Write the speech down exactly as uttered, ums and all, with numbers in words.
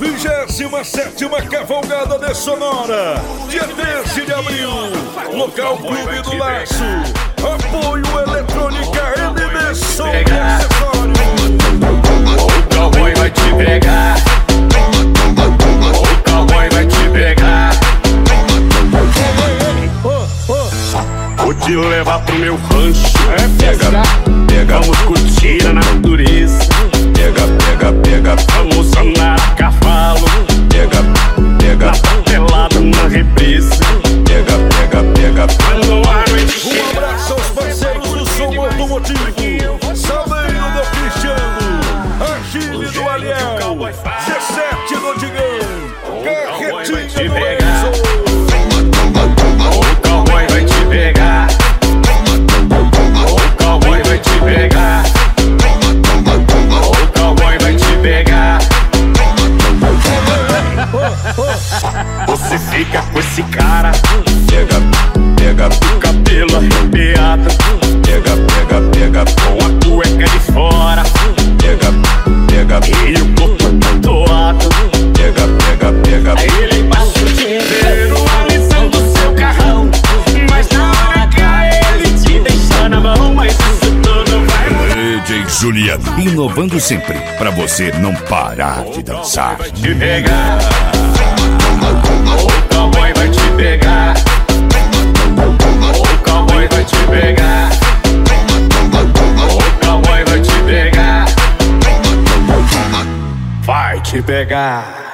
vigésima sétima Cavalgada de Sonora, dia treze de abril, local Clube do Laço, apoio Eletrônica L D Som e Acessórios. O cowboy vai te pegar, o cowboy vai te pegar. Vou te levar pro meu rancho, é pega, pega, vamos curtir a natureza. Pega, pega, pega, vamos andar a cavalo. Pega, pega, na papelada, na represa. Pega, pega, pega, quando a noite. Um abraço aos parceiros do som automotivo, Salveiro do Cristiano, Achille do Aliel, dezessete do Digão, Carretinha do Enzo. O cowboy vai te pegar, o cowboy vai te pegar, o cowboy vai te pegar. Você fica com esse cara, pega, pega, o cabelo arrepiado, pega, pega, pega, com a cueca de fora, pega, pega, e o corpo tatuado, pega, pega, pega. Ele passa o dia inteiro alisando seu carrão, mas na hora H ele te deixa na mão, mas isso tudo vai mudar. D J Juliano, inovando sempre, pra você não parar de dançar. Vai te pegar, o cowboy vai te pegar, o cowboy vai te pegar, o cowboy vai te pegar, vai te pegar.